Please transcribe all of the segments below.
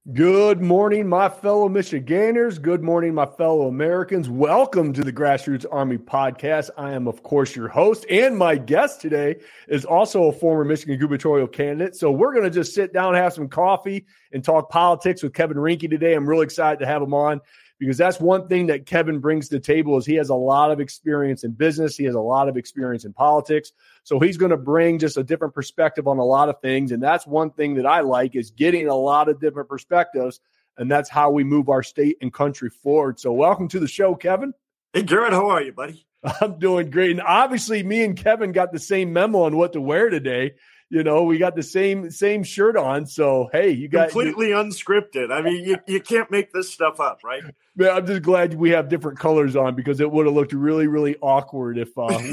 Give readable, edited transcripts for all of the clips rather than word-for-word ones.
Good morning, my fellow Michiganders. Good morning, my fellow Americans. Welcome to the Grassroots Army Podcast. I am, of course, your host, and my guest today is also a former Michigan gubernatorial candidate. So we're going to just sit down, have some coffee, and talk politics with Kevin Rinke today. I'm really excited to have him on because that's one thing that Kevin brings to the table is he has a lot of experience in business. He has a lot of experience in politics. So he's going to bring just a different perspective on a lot of things. And that's one thing that I like is getting a lot of different perspectives. And that's how we move our state and country forward. So welcome to the show, Kevin. Hey, Garrett, how are you, buddy? I'm doing great. And obviously me and Kevin got the same memo on what to wear today. You know, we got the same shirt on. So, hey, you got completely unscripted. I mean, you can't make this stuff up, right? Man, I'm just glad we have different colors on because it would have looked really, really awkward if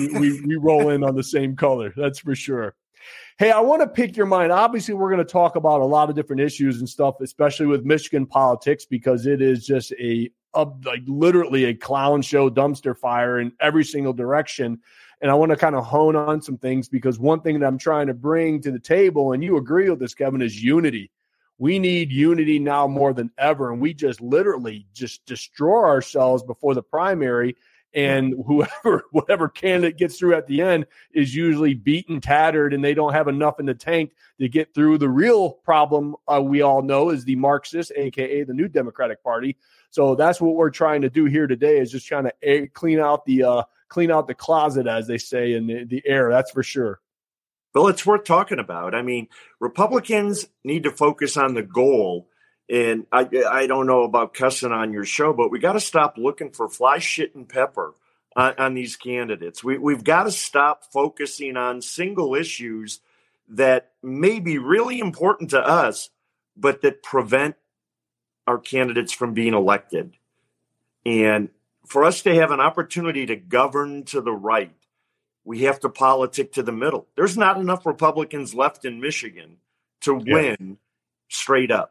we roll in on the same color. That's for sure. Hey, I want to pick your mind. Obviously, we're going to talk about a lot of different issues and stuff, especially with Michigan politics, because it is just like literally a clown show, dumpster fire in every single direction. And I want to kind of hone on some things because one thing that I'm trying to bring to the table, and you agree with this, Kevin, is unity. We need unity now more than ever. And we just literally just destroy ourselves before the primary. And whatever candidate gets through at the end is usually beaten, tattered, and they don't have enough in the tank to get through. The real problem we all know is the Marxists, a.k.a. the New Democratic Party. So that's what we're trying to do here today is just trying to clean out the closet, as they say, in the air. That's for sure. Well, it's worth talking about. I mean, Republicans need to focus on the goal. And I don't know about cussing on your show, but we got to stop looking for fly, shit, and pepper on these candidates. We've got to stop focusing on single issues that may be really important to us, but that prevent our candidates from being elected. And for us to have an opportunity to govern to the right, we have to politic to the middle. There's not enough Republicans left in Michigan to win straight up.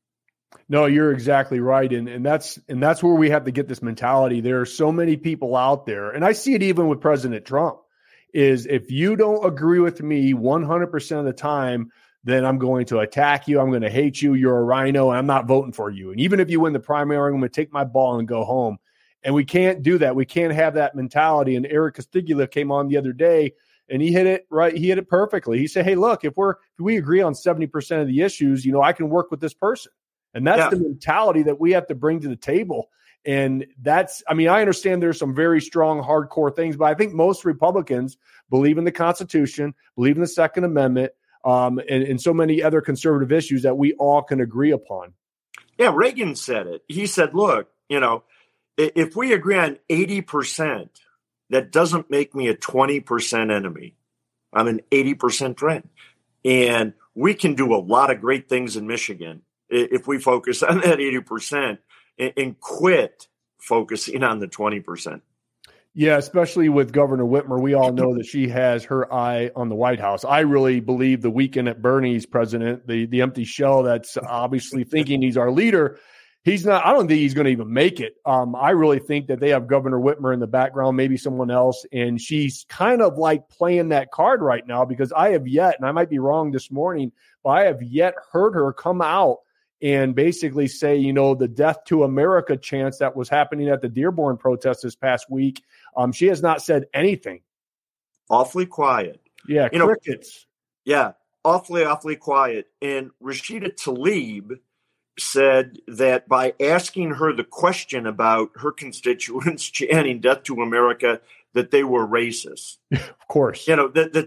No, you're exactly right. And that's where we have to get this mentality. There are so many people out there, and I see it even with President Trump, is if you don't agree with me 100% of the time, then I'm going to attack you. I'm going to hate you. You're a rhino. And I'm not voting for you. And even if you win the primary, I'm going to take my ball and go home. And we can't do that. We can't have that mentality. And Eric Castigula came on the other day and he hit it right. He hit it perfectly. He said, hey, look, if we agree on 70% of the issues, I can work with this person. And that's the mentality that we have to bring to the table. And I understand there's some very strong, hardcore things, but I think most Republicans believe in the Constitution, believe in the Second Amendment, and so many other conservative issues that we all can agree upon. Yeah, Reagan said it. He said, look, if we agree on 80%, that doesn't make me a 20% enemy. I'm an 80% friend. And we can do a lot of great things in Michigan if we focus on that 80% and quit focusing on the 20%. Yeah, especially with Governor Whitmer. We all know that she has her eye on the White House. I really believe the Weekend at Bernie's president, the empty shell that's obviously thinking he's our leader, he's not. I don't think he's going to even make it. I really think that they have Governor Whitmer in the background, maybe someone else, and she's kind of like playing that card right now because I have yet, and I might be wrong this morning, but I have yet heard her come out and basically say, the death to America chants that was happening at the Dearborn protest this past week. She has not said anything. Awfully quiet. Yeah, crickets. Yeah, awfully quiet. And Rashida Tlaib said that by asking her the question about her constituents chanting death to America, that they were racist. Of course. The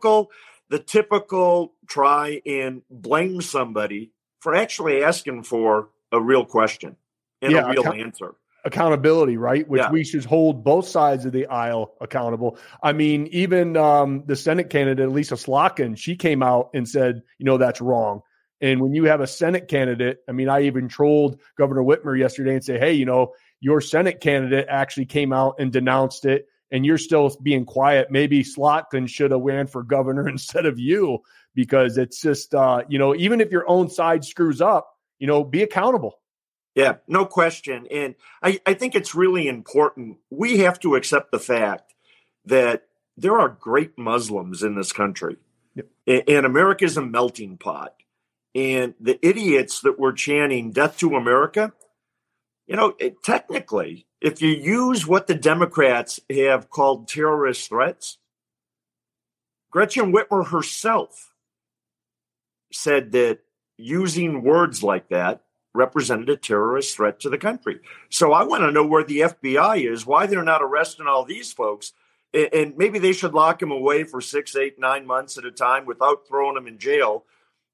typical try and blame somebody for actually asking for a real question and a real answer. Accountability, right? Which we should hold both sides of the aisle accountable. I mean, even the Senate candidate, Lisa Slotkin, she came out and said, that's wrong. And when you have a Senate candidate, I even trolled Governor Whitmer yesterday and say, hey, your Senate candidate actually came out and denounced it, and you're still being quiet. Maybe Slotkin should have ran for governor instead of you. Because it's just, even if your own side screws up, be accountable. Yeah, no question. And I think it's really important. We have to accept the fact that there are great Muslims in this country. Yep. And America is a melting pot. And the idiots that were chanting death to America, technically, if you use what the Democrats have called terrorist threats, Gretchen Whitmer herself said that using words like that represented a terrorist threat to the country. So I want to know where the FBI is, why they're not arresting all these folks. And maybe they should lock them away for 6, 8, 9 months at a time without throwing them in jail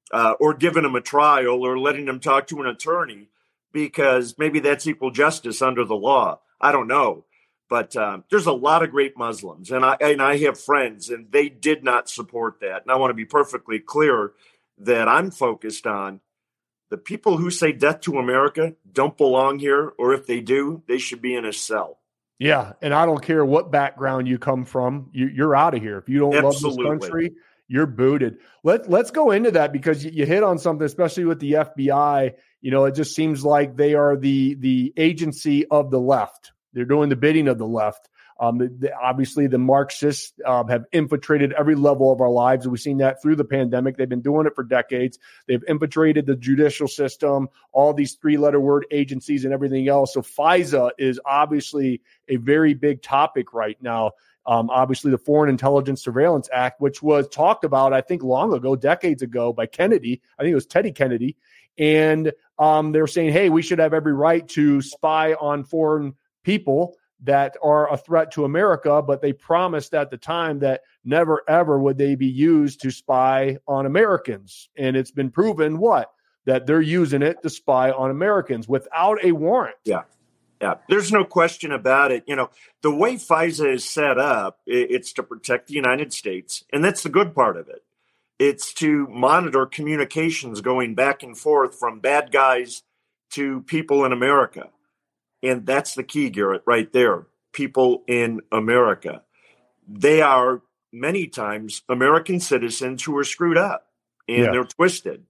or giving them a trial or letting them talk to an attorney, because maybe that's equal justice under the law. I don't know. But there's a lot of great Muslims, and I have friends, and they did not support that. And I want to be perfectly clear that I'm focused on the people who say death to America don't belong here, or if they do, they should be in a cell. Yeah, and I don't care what background you come from, you're out of here. If you don't Absolutely. love this country, you're booted. Let's go into that, because you hit on something, especially with the FBI. It just seems like they are the agency of the left. They're doing the bidding of the left. Obviously, the Marxists have infiltrated every level of our lives. We've seen that through the pandemic. They've been doing it for decades. They've infiltrated the judicial system, all these 3-letter word agencies and everything else. So FISA is obviously a very big topic right now. Obviously, the Foreign Intelligence Surveillance Act, which was talked about, I think, long ago, decades ago, by Kennedy. I think it was Teddy Kennedy. And they were saying, hey, we should have every right to spy on foreign people that are a threat to America, but they promised at the time that never, ever would they be used to spy on Americans. And it's been proven that they're using it to spy on Americans without a warrant. Yeah. There's no question about it. The way FISA is set up, it's to protect the United States. And that's the good part of it. It's to monitor communications going back and forth from bad guys to people in America. And that's the key, Garrett, right there. People in America. They are many times American citizens who are screwed up and they're twisted.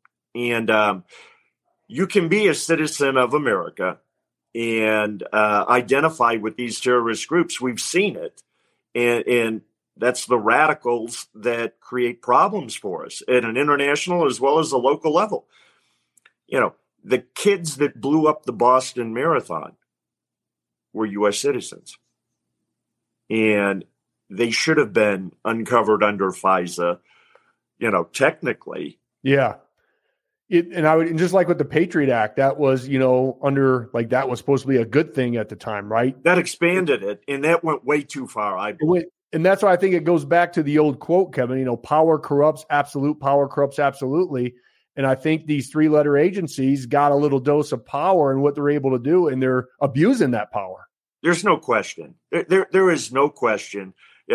And you can be a citizen of America and identify with these terrorist groups. We've seen it. And that's the radicals that create problems for us at an international as well as a local level. The kids that blew up the Boston Marathon were U.S. citizens. And they should have been uncovered under FISA, technically. Yeah. And just like with the Patriot Act, that was, under, like, that was supposed to be a good thing at the time, right? That expanded it, and that went way too far, I believe. And that's why I think it goes back to the old quote, Kevin, power corrupts absolutely. And I think these 3-letter agencies got a little dose of power in what they're able to do, and they're abusing that power. There's no question. There is no question.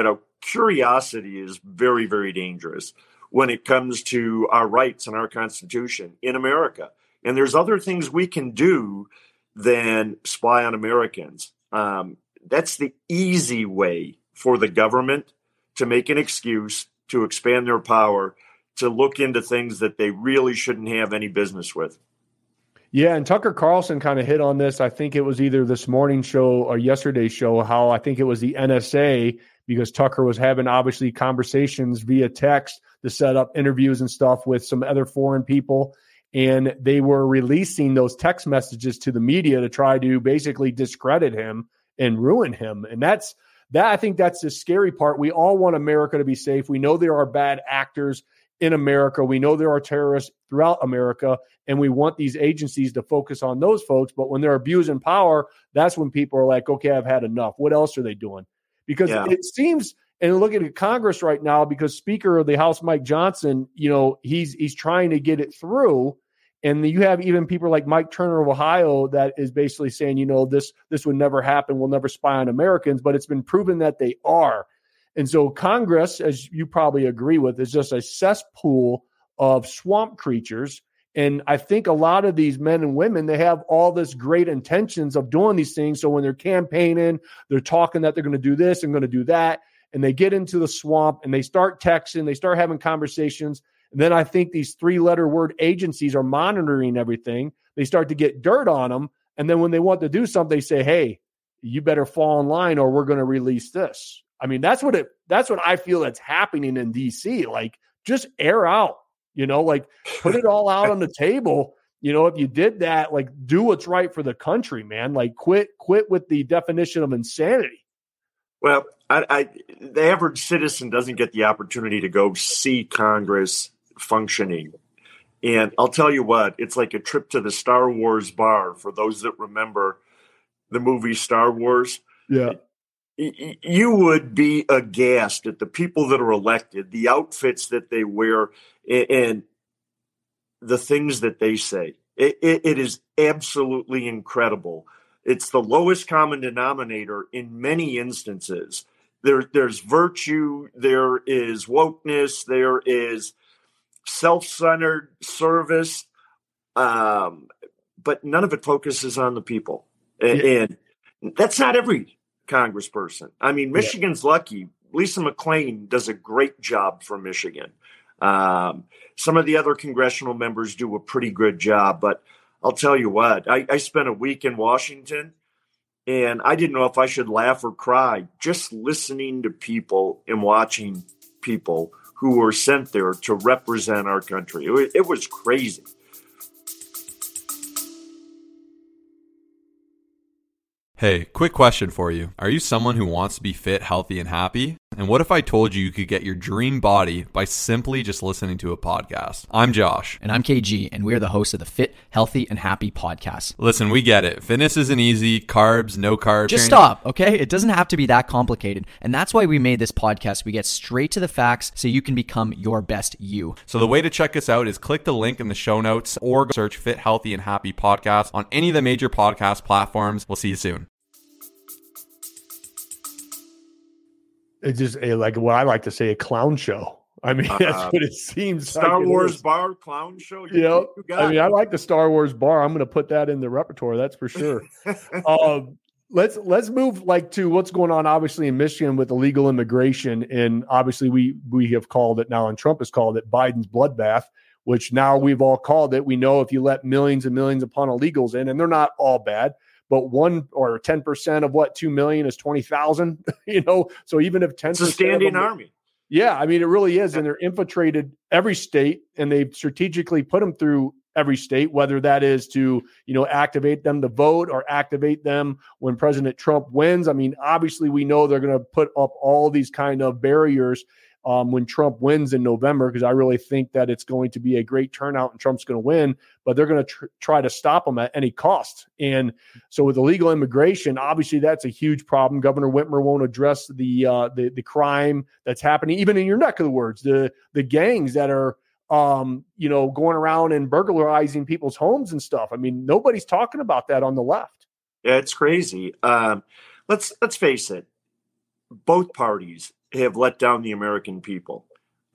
Curiosity is very, very dangerous when it comes to our rights and our Constitution in America. And there's other things we can do than spy on Americans. That's the easy way for the government to make an excuse to expand their power, to look into things that they really shouldn't have any business with. Yeah, and Tucker Carlson kind of hit on this. I think it was either this morning's show or yesterday's show, how I think it was the NSA, because Tucker was having obviously conversations via text to set up interviews and stuff with some other foreign people. And they were releasing those text messages to the media to try to basically discredit him and ruin him. And I think that's the scary part. We all want America to be safe. We know there are bad actors in America. We know there are terrorists throughout America, and we want these agencies to focus on those folks. But when they're abusing power, that's when people are like, okay, I've had enough. What else are they doing? Because it seems, and looking at Congress right now, because Speaker of the House, Mike Johnson, he's trying to get it through. And you have even people like Mike Turner of Ohio that is basically saying, this would never happen. We'll never spy on Americans, but it's been proven that they are. And so Congress, as you probably agree with, is just a cesspool of swamp creatures. And I think a lot of these men and women, they have all this great intentions of doing these things. So when they're campaigning, they're talking that they're going to do this and going to do that. And they get into the swamp and they start texting, they start having conversations. And then I think these 3-letter word agencies are monitoring everything. They start to get dirt on them. And then when they want to do something, they say, hey, you better fall in line or we're going to release this. I mean, that's what I feel that's happening in DC. Like, just air out Like put it all out on the table. If you did that, like do what's right for the country, man. Like quit with the definition of insanity. Well, the average citizen doesn't get the opportunity to go see Congress functioning. And I'll tell you what, it's like a trip to the Star Wars bar for those that remember the movie Star Wars. Yeah. You would be aghast at the people that are elected, the outfits that they wear, and the things that they say. It is absolutely incredible. It's the lowest common denominator in many instances. There's virtue, there is wokeness, there is self-centered service, but none of it focuses on the people. And that's not every congressperson. I mean, Michigan's lucky. Lisa McClain does a great job for Michigan. Some of the other congressional members do a pretty good job, but I'll tell you what, I spent a week in Washington and I didn't know if I should laugh or cry just listening to people and watching people who were sent there to represent our country. It was crazy. Hey, quick question for you. Are you someone who wants to be fit, healthy, and happy? And what if I told you could get your dream body by simply just listening to a podcast? I'm Josh. And I'm KG, and we are the hosts of the Fit, Healthy, and Happy podcast. Listen, we get it. Fitness isn't easy. Carbs, no carbs. Just stop, okay? It doesn't have to be that complicated. And that's why we made this podcast. We get straight to the facts so you can become your best you. So the way to check us out is click the link in the show notes or search Fit, Healthy, and Happy podcast on any of the major podcast platforms. We'll see you soon. It's just like what I like to say, a clown show. I mean, that's what it seems. Star Wars bar clown show. I like the Star Wars bar. I'm going to put that in the repertoire. That's for sure. Let's move to what's going on, obviously, in Michigan with illegal immigration. And obviously we have called it now, and Trump has called it Biden's bloodbath, which now we've all called it. We know if you let millions and millions upon illegals in, and they're not all bad, but 1 or 10% of what 2 million is 20,000, so even if 10%, it's a standing army. Yeah. I mean, it really is. And they're infiltrated every state, and they've strategically put them through every state, whether that is to, activate them to vote or activate them when President Trump wins. I mean, obviously we know they're going to put up all these kind of barriers when Trump wins in November, because I really think that it's going to be a great turnout and Trump's going to win, but they're going to try to stop him at any cost. And so with illegal immigration, obviously that's a huge problem. Governor Whitmer won't address the crime that's happening, even in your neck of the woods, the gangs that are, going around and burglarizing people's homes and stuff. I mean, nobody's talking about that on the left. Yeah, it's crazy. Let's face it. Both parties have let down the American people.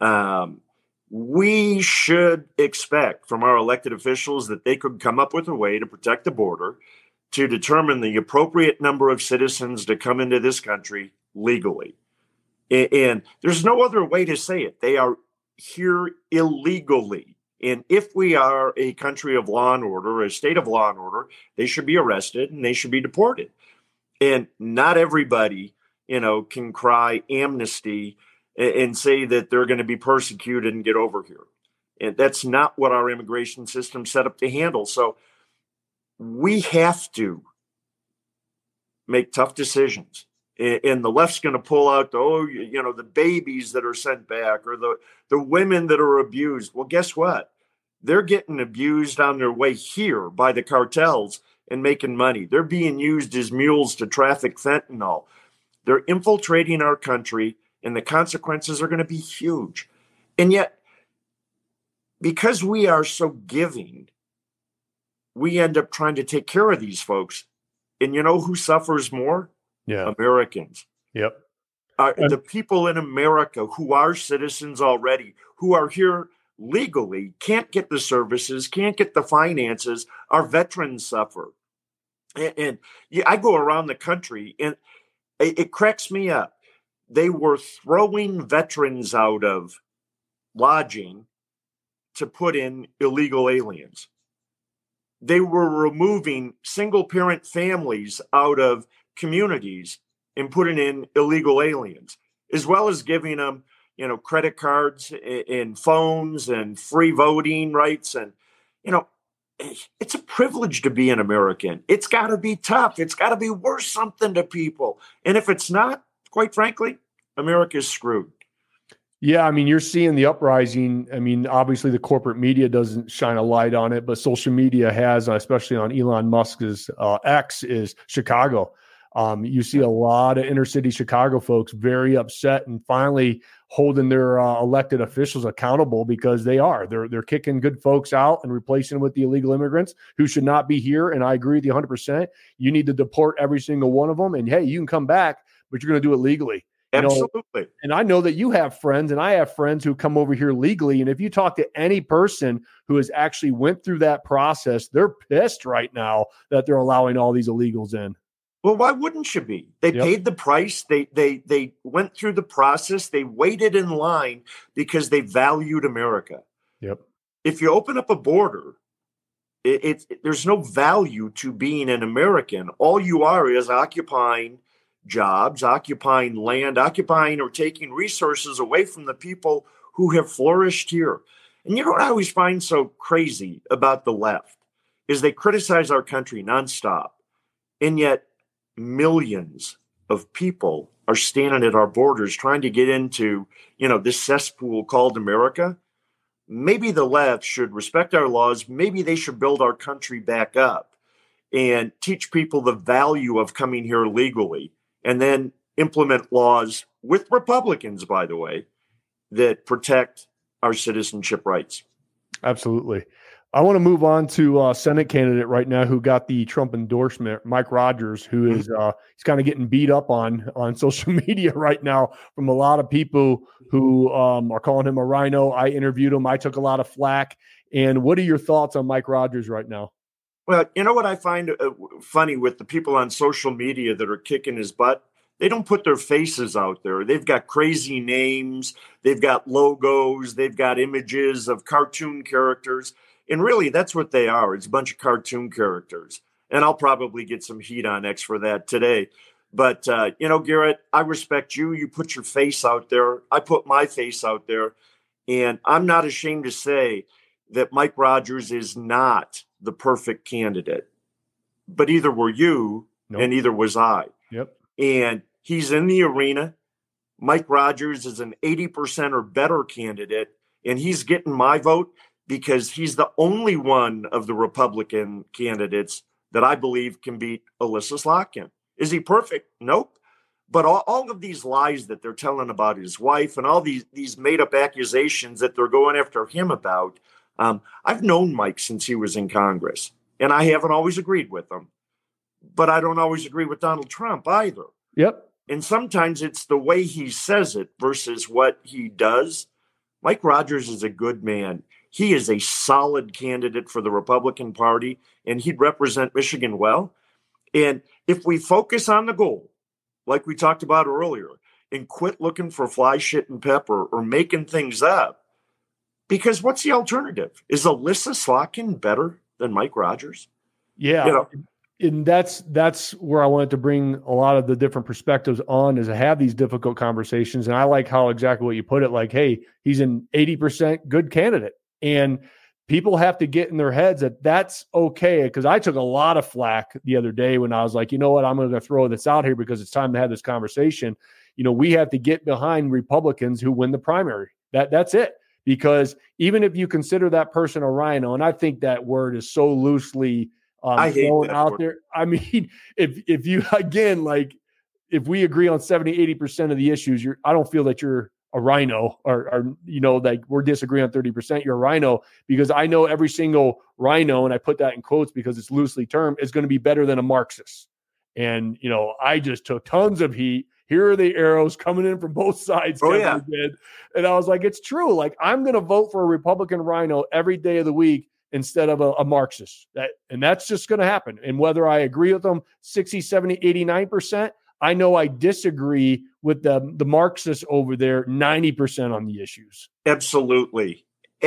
We should expect from our elected officials that they could come up with a way to protect the border, to determine the appropriate number of citizens to come into this country legally. And there's no other way to say it. They are here illegally. And if we are a country of law and order, a state of law and order, they should be arrested and they should be deported. And not everybody can cry amnesty and say that they're going to be persecuted and get over here. And that's not what our immigration system set up to handle. So we have to make tough decisions. And the left's going to pull out the babies that are sent back, or the women that are abused. Well, guess what? They're getting abused on their way here by the cartels and making money. They're being used as mules to traffic fentanyl. They're infiltrating our country, and the consequences are going to be huge. And yet, because we are so giving, we end up trying to take care of these folks. And you know who suffers more? Yeah. Americans. Yep. The people in America who are citizens already, who are here legally, can't get the services, can't get the finances. Our veterans suffer. And I go around the country, and it cracks me up. They were throwing veterans out of lodging to put in illegal aliens. They were removing single-parent families out of communities and putting in illegal aliens, as well as giving them, credit cards and phones and free voting rights. And, it's a privilege to be an American. It's got to be tough. It's got to be worth something to people. And if it's not, quite frankly, America's screwed. Yeah, I mean, you're seeing the uprising. I mean, obviously the corporate media doesn't shine a light on it, but social media has, especially on Elon Musk's X, is Chicago. You see a lot of inner city Chicago folks very upset and finally holding their elected officials accountable, because they're kicking good folks out and replacing them with the illegal immigrants who should not be here. And I agree with you 100%. You need to deport every single one of them. And hey, you can come back, but you're going to do it legally. Absolutely. And I know that you have friends, and I have friends who come over here legally. And if you talk to any person who has actually went through that process, they're pissed right now that they're allowing all these illegals in. Well, why wouldn't you be? They paid the price. They went through the process. They waited in line because they valued America. Yep. If you open up a border, there's no value to being an American. All you are is occupying jobs, occupying land, occupying or taking resources away from the people who have flourished here. And you know what I always find so crazy about the left is they criticize our country nonstop. And yet millions of people are standing at our borders trying to get into, this cesspool called America. Maybe the left should respect our laws. Maybe they should build our country back up and teach people the value of coming here legally, and then implement laws with Republicans, by the way, that protect our citizenship rights. Absolutely. I want to move on to a Senate candidate right now who got the Trump endorsement, Mike Rogers, who is he's kind of getting beat up on social media right now from a lot of people who are calling him a rhino. I interviewed him. I took a lot of flack. And what are your thoughts on Mike Rogers right now? Well, you know what I find funny with the people on social media that are kicking his butt? They don't put their faces out there. They've got crazy names. They've got logos. They've got images of cartoon characters. And really, that's what they are. It's a bunch of cartoon characters. And I'll probably get some heat on X for that today. But, Garrett, I respect you. You put your face out there. I put my face out there. And I'm not ashamed to say that Mike Rogers is not the perfect candidate. But either were you, and either was I. Yep. And he's in the arena. Mike Rogers is an 80% or better candidate. And he's getting my vote because he's the only one of the Republican candidates that I believe can beat Elissa Slotkin. Is he perfect? Nope. But all of these lies that they're telling about his wife and all these made-up accusations that they're going after him about, I've known Mike since he was in Congress, and I haven't always agreed with him. But I don't always agree with Donald Trump either. Yep. And sometimes it's the way he says it versus what he does. Mike Rogers is a good man. He is a solid candidate for the Republican Party, and he'd represent Michigan well. And if we focus on the goal, like we talked about earlier, and quit looking for fly, shit, and pepper or making things up, because what's the alternative? Is Elissa Slotkin better than Mike Rogers? Yeah. And that's where I wanted to bring a lot of the different perspectives on, is to have these difficult conversations. And I like how exactly what you put it, like, hey, he's an 80% good candidate. And people have to get in their heads that that's okay. Because I took a lot of flack the other day when I was like, you know what, I'm going to throw this out here because it's time to have this conversation. We have to get behind Republicans who win the primary. That's it. Because even if you consider that person a rhino, and I think that word is so loosely thrown out there. I mean, if you, again, like, if we agree on 70-80% of the issues, I don't feel that you're a rhino or like we're disagreeing on 30%, you're a rhino, because I know every single rhino, and I put that in quotes because it's loosely termed, is going to be better than a Marxist. And, I just took tons of heat. Here are the arrows coming in from both sides. Oh, yeah. And I was like, it's true. Like, I'm going to vote for a Republican rhino every day of the week instead of a Marxist. And that's just going to happen. And whether I agree with them 60, 70, 89%, I know I disagree with the Marxists over there 90% on the issues. Absolutely.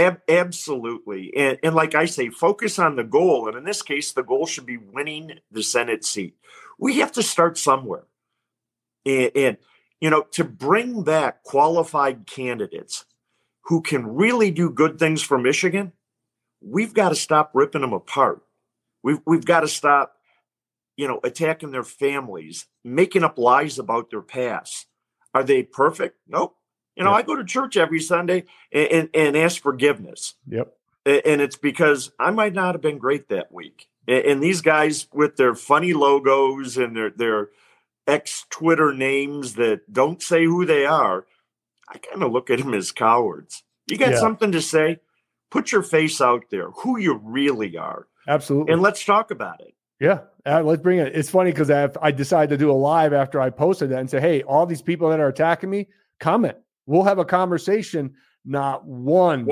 Absolutely. And like I say, focus on the goal. And in this case, the goal should be winning the Senate seat. We have to start somewhere. And to bring back qualified candidates who can really do good things for Michigan, we've got to stop ripping them apart. We've got to stop, attacking their families, making up lies about their past. Are they perfect? Nope. I go to church every Sunday and ask forgiveness. Yep. And it's because I might not have been great that week. And these guys with their funny logos and their ex-Twitter names that don't say who they are, I kind of look at them as cowards. You got something to say? Put your face out there, who you really are. Absolutely. And let's talk about it. Yeah, let's bring it. It's funny because I decided to do a live after I posted that and say, hey, all these people that are attacking me, comment. We'll have a conversation. Not one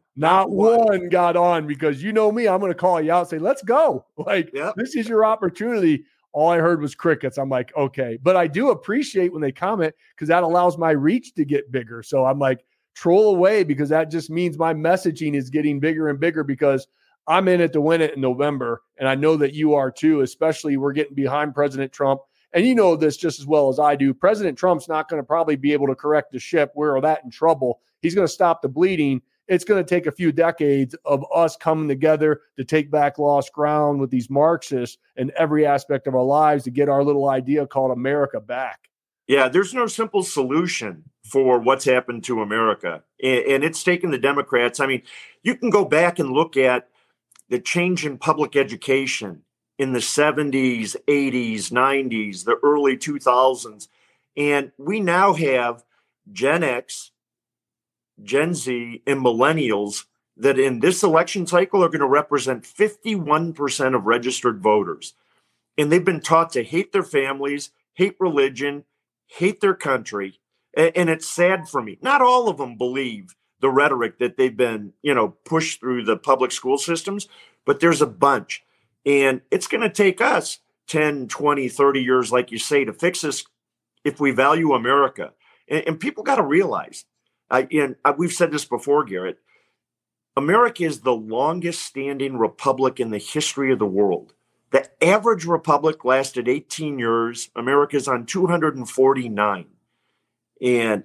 got on because you know me, I'm going to call you out and say, let's go. This is your opportunity. All I heard was crickets. I'm like, okay. But I do appreciate when they comment because that allows my reach to get bigger. So I'm like, troll away because that just means my messaging is getting bigger and bigger because I'm in it to win it in November. And I know that you are too, especially we're getting behind President Trump. And you know this just as well as I do. President Trump's not going to probably be able to correct the ship. We're that in trouble. He's going to stop the bleeding. It's going to take a few decades of us coming together to take back lost ground with these Marxists in every aspect of our lives to get our little idea called America back. Yeah, there's no simple solution for what's happened to America. And it's taken the Democrats. I mean, you can go back and look at the change in public education in the 70s, 80s, 90s, the early 2000s. And we now have Gen X, Gen Z, and millennials that in this election cycle are going to represent 51% of registered voters. And they've been taught to hate their families, hate religion, hate their country. And it's sad for me. Not all of them believe the rhetoric that they've been, pushed through the public school systems, but there's a bunch. And it's going to take us 10, 20, 30 years, like you say, to fix this if we value America. And people got to realize, we've said this before, Garrett, America is the longest standing republic in the history of the world. The average republic lasted 18 years. America's on 249. And,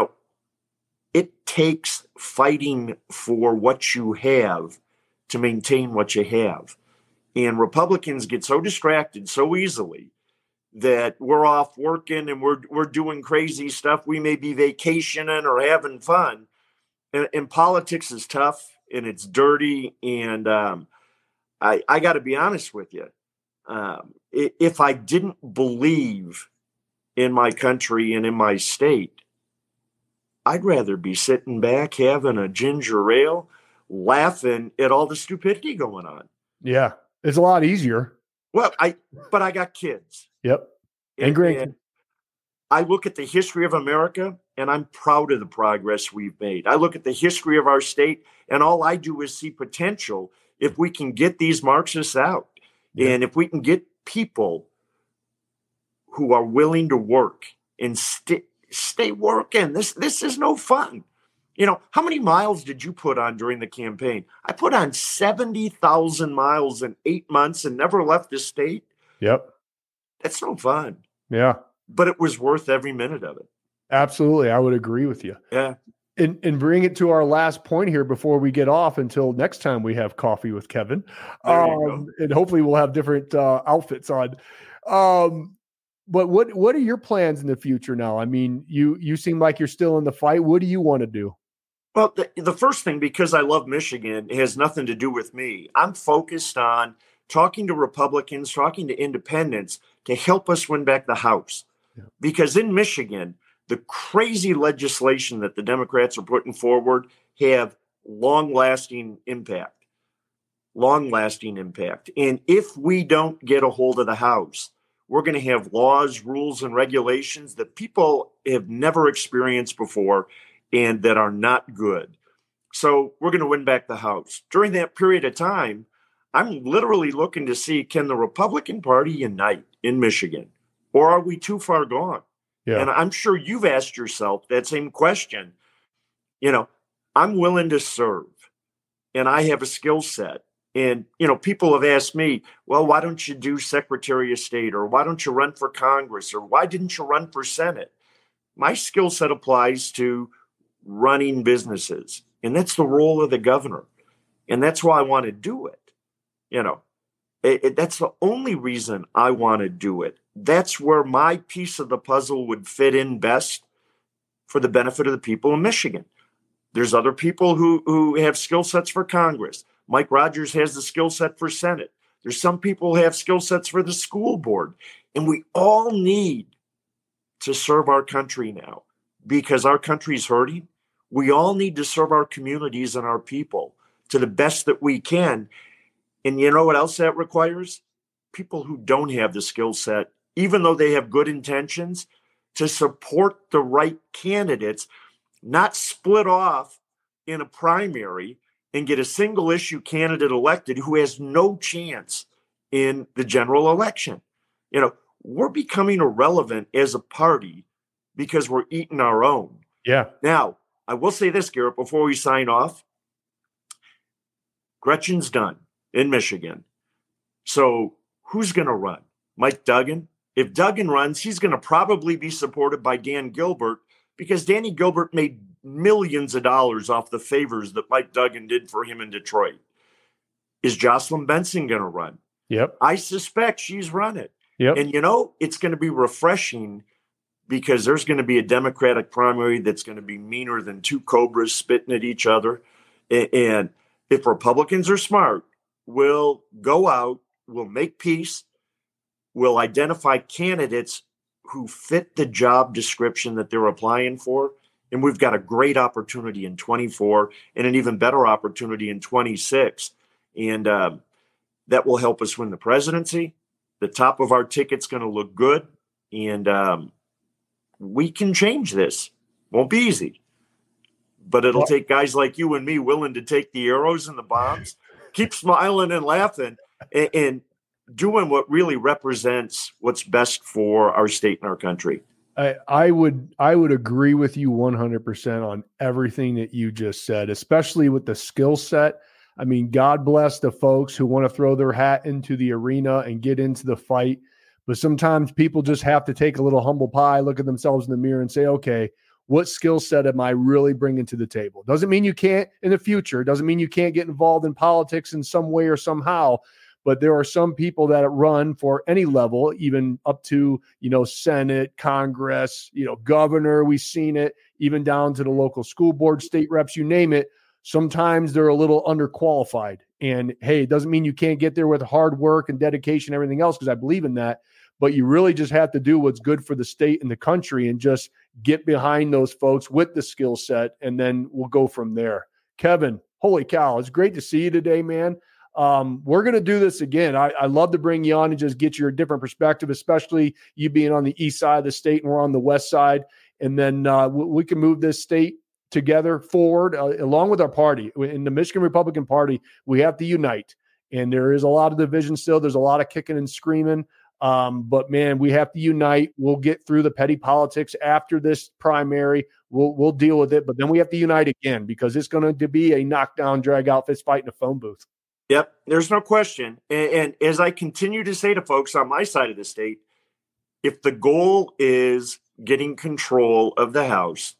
it takes fighting for what you have to maintain what you have. And Republicans get so distracted so easily that we're off working and we're doing crazy stuff. We may be vacationing or having fun. And politics is tough and it's dirty. And I got to be honest with you. If I didn't believe in my country and in my state, I'd rather be sitting back having a ginger ale, laughing at all the stupidity going on. Yeah, it's a lot easier. Well, but I got kids. Yep. And grandkids. I look at the history of America and I'm proud of the progress we've made. I look at the history of our state and all I do is see potential if we can get these Marxists out. Yeah. And if we can get people who are willing to work and stay working, this is no fun. How many miles did you put on during the campaign? I put on 70,000 miles in 8 months and never left the state. Yep. That's no fun. Yeah. But it was worth every minute of it. Absolutely. I would agree with you. Yeah. And bring it to our last point here before we get off until next time we have coffee with Kevin. And hopefully we'll have different outfits on. But what are your plans in the future now? I mean, you seem like you're still in the fight. What do you want to do? Well, the first thing, because I love Michigan, it has nothing to do with me. I'm focused on talking to Republicans, talking to independents to help us win back the House. Yeah. Because in Michigan, the crazy legislation that the Democrats are putting forward have long-lasting impact. And if we don't get a hold of the House, we're going to have laws, rules, and regulations that people have never experienced before and that are not good. So we're going to win back the House. During that period of time, I'm literally looking to see, can the Republican Party unite in Michigan? Or are we too far gone? Yeah. And I'm sure you've asked yourself that same question. I'm willing to serve and I have a skill set. And, people have asked me, well, why don't you do Secretary of State? Or why don't you run for Congress? Or why didn't you run for Senate? my skill set applies to running businesses, and that's the role of the governor. And that's why I want to do it. That's the only reason I want to do it. That's where my piece of the puzzle would fit in best for the benefit of the people in Michigan. There's other people who have skill sets for Congress. Mike Rogers has the skill set for Senate. There's some people who have skill sets for the school board. And we all need to serve our country now because our country's hurting. We all need to serve our communities and our people to the best that we can. And you know what else that requires? People who don't have the skill set, even though they have good intentions, to support the right candidates, not split off in a primary and get a single issue candidate elected who has no chance in the general election. We're becoming irrelevant as a party because we're eating our own. Yeah. Now, I will say this, Garrett, before we sign off. Gretchen's done in Michigan. So who's going to run? Mike Duggan? If Duggan runs, he's going to probably be supported by Dan Gilbert because Danny Gilbert made millions of dollars off the favors that Mike Duggan did for him in Detroit. Is Jocelyn Benson going to run? Yep. I suspect she's running. Yep. And, it's going to be refreshing because there's going to be a Democratic primary that's going to be meaner than two cobras spitting at each other. And if Republicans are smart, we'll go out, we'll make peace, we'll identify candidates who fit the job description that they're applying for. And we've got a great opportunity in 24 and an even better opportunity in 26. And that will help us win the presidency. The top of our ticket's going to look good. And we can change this. Won't be easy. But it'll take guys like you and me willing to take the arrows and the bombs, keep smiling and laughing, and doing what really represents what's best for our state and our country. I would agree with you 100% on everything that you just said, especially with the skill set. I mean, God bless the folks who want to throw their hat into the arena and get into the fight. But sometimes people just have to take a little humble pie, look at themselves in the mirror and say, okay, what skill set am I really bringing to the table? Doesn't mean you can't in the future. Doesn't mean you can't get involved in politics in some way or somehow. But there are some people that run for any level, even up to, Senate, Congress, governor. We've seen it even down to the local school board, state reps, you name it. Sometimes they're a little underqualified. And hey, it doesn't mean you can't get there with hard work and dedication, and everything else, because I believe in that. But you really just have to do what's good for the state and the country and just get behind those folks with the skill set, and then we'll go from there. Kevin, holy cow, it's great to see you today, man. We're going to do this again. I love to bring you on and just get your different perspective, especially you being on the east side of the state and we're on the west side. And then we can move this state together forward along with our party. In the Michigan Republican Party, we have to unite. And there is a lot of division still. There's a lot of kicking and screaming. But man, we have to unite. We'll get through the petty politics after this primary. We'll deal with it. But then we have to unite again because it's going to be a knockdown, drag out fist fight in a phone booth. Yep, there's no question. And as I continue to say to folks on my side of the state, if the goal is getting control of the House,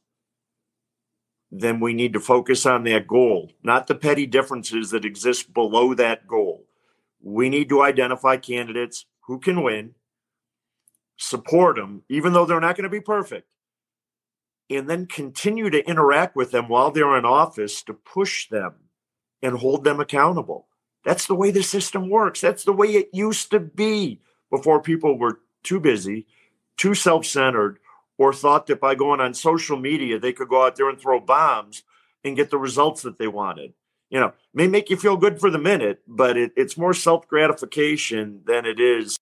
then we need to focus on that goal, not the petty differences that exist below that goal. We need to identify candidates who can win, support them, even though they're not going to be perfect, and then continue to interact with them while they're in office to push them and hold them accountable. That's the way the system works. That's the way it used to be before people were too busy, too self-centered, or thought that by going on social media, they could go out there and throw bombs and get the results that they wanted. May make you feel good for the minute, but it's more self-gratification than it is.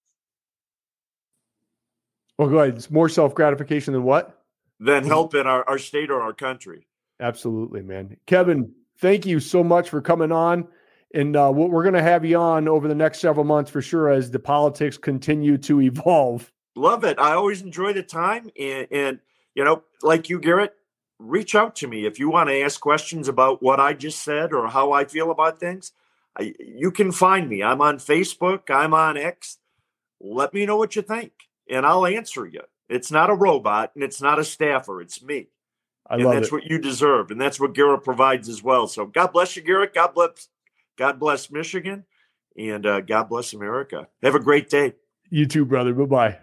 Well, go ahead. It's more self-gratification than what? Than helping our state or our country. Absolutely, man. Kevin, thank you so much for coming on. And we're going to have you on over the next several months for sure as the politics continue to evolve. Love it. I always enjoy the time. And like you, Garrett, reach out to me if you want to ask questions about what I just said or how I feel about things. You can find me. I'm on Facebook. I'm on X. Let me know what you think, and I'll answer you. It's not a robot and it's not a staffer. It's me. And that's what you deserve. And that's what Garrett provides as well. So God bless you, Garrett. God bless Michigan. And God bless America. Have a great day. You too, brother. Bye-bye.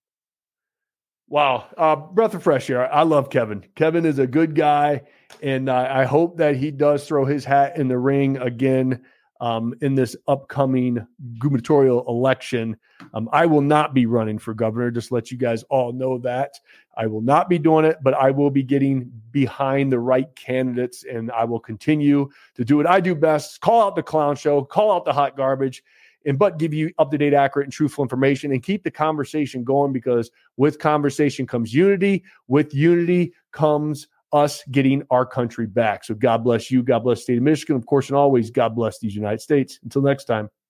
Wow. Breath of fresh air. I love Kevin. Kevin is a good guy. And I hope that he does throw his hat in the ring again in this upcoming gubernatorial election. I will not be running for governor. Just let you guys all know that. I will not be doing it, but I will be getting behind the right candidates, and I will continue to do what I do best, call out the clown show, call out the hot garbage, but give you up-to-date, accurate, and truthful information and keep the conversation going, because with conversation comes unity. With unity comes us getting our country back. So God bless you. God bless the state of Michigan. Of course, and always, God bless these United States. Until next time.